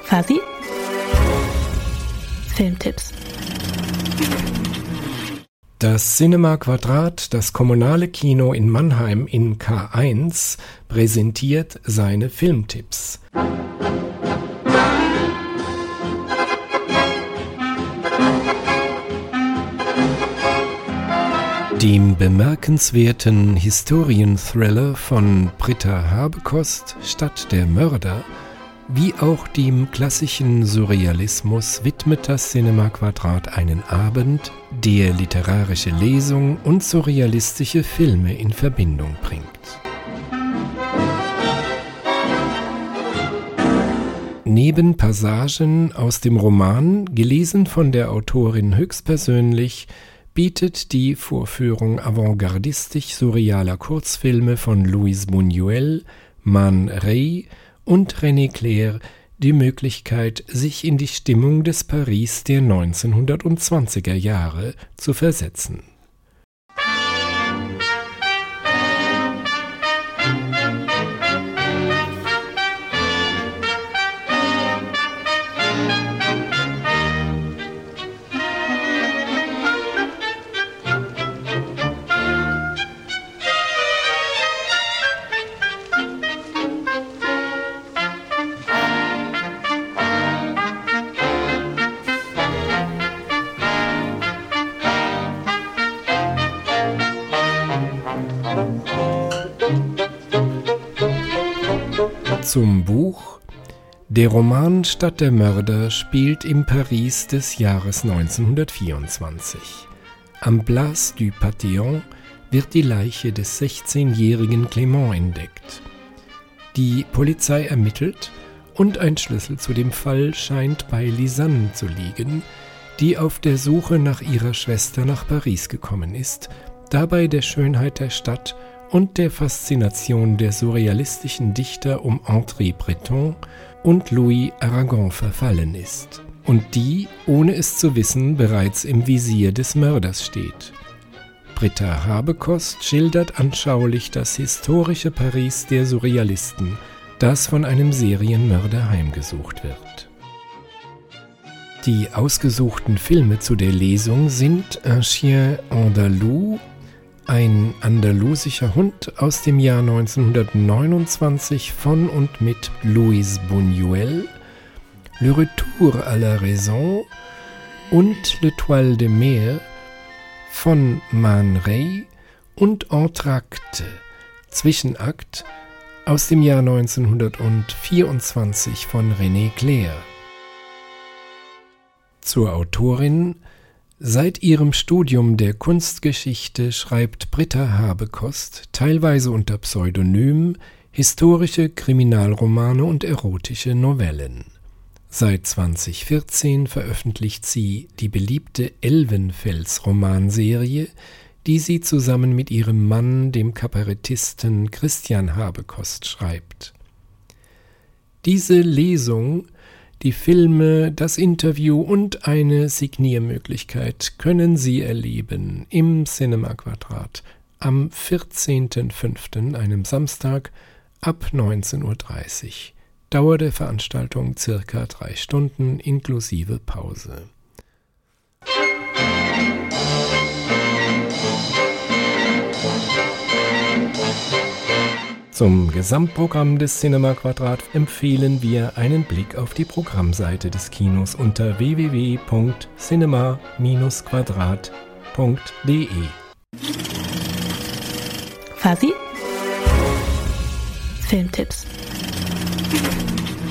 Fasi? Filmtipps. Das Cinema Quadrat, das kommunale Kino in Mannheim in K1, präsentiert seine Filmtipps. Dem bemerkenswerten Historienthriller von Britta Habekost Stadt der Mörder, wie auch dem klassischen Surrealismus, widmet das Cinema Quadrat einen Abend, der literarische Lesung und surrealistische Filme in Verbindung bringt. Neben Passagen aus dem Roman, gelesen von der Autorin höchstpersönlich, bietet die Vorführung avantgardistisch-surrealer Kurzfilme von Luis Buñuel, Man Ray und René Clair die Möglichkeit, sich in die Stimmung des Paris der 1920er Jahre zu versetzen. Zum Buch. Der Roman Stadt der Mörder spielt im Paris des Jahres 1924. Am Place du Panthéon wird die Leiche des 16-jährigen Clément entdeckt. Die Polizei ermittelt und ein Schlüssel zu dem Fall scheint bei Lisanne zu liegen, die auf der Suche nach ihrer Schwester nach Paris gekommen ist, dabei der Schönheit der Stadt und der Faszination der surrealistischen Dichter um André Breton und Louis Aragon verfallen ist und die, ohne es zu wissen, bereits im Visier des Mörders steht. Britta Habekost schildert anschaulich das historische Paris der Surrealisten, das von einem Serienmörder heimgesucht wird. Die ausgesuchten Filme zu der Lesung sind Un Chien Andalou, ein andalusischer Hund aus dem Jahr 1929 von und mit Luis Buñuel, Le Retour à la Raison und L'Étoile de Mer von Man Ray und Entr'acte, Zwischenakt, aus dem Jahr 1924 von René Clair. Zur Autorin. Seit ihrem Studium der Kunstgeschichte schreibt Britta Habekost, teilweise unter Pseudonym, historische Kriminalromane und erotische Novellen. Seit 2014 veröffentlicht sie die beliebte Elvenfels-Romanserie, die sie zusammen mit ihrem Mann, dem Kabarettisten Christian Habekost, schreibt. Diese Lesung, die Filme, das Interview und eine Signiermöglichkeit können Sie erleben im Cinema Quadrat am 14.05., einem Samstag, ab 19:30 Uhr. Dauer der Veranstaltung circa 3 Stunden inklusive Pause. Zum Gesamtprogramm des Cinema Quadrat empfehlen wir einen Blick auf die Programmseite des Kinos unter www.cinema-quadrat.de. Fasi? Filmtipps.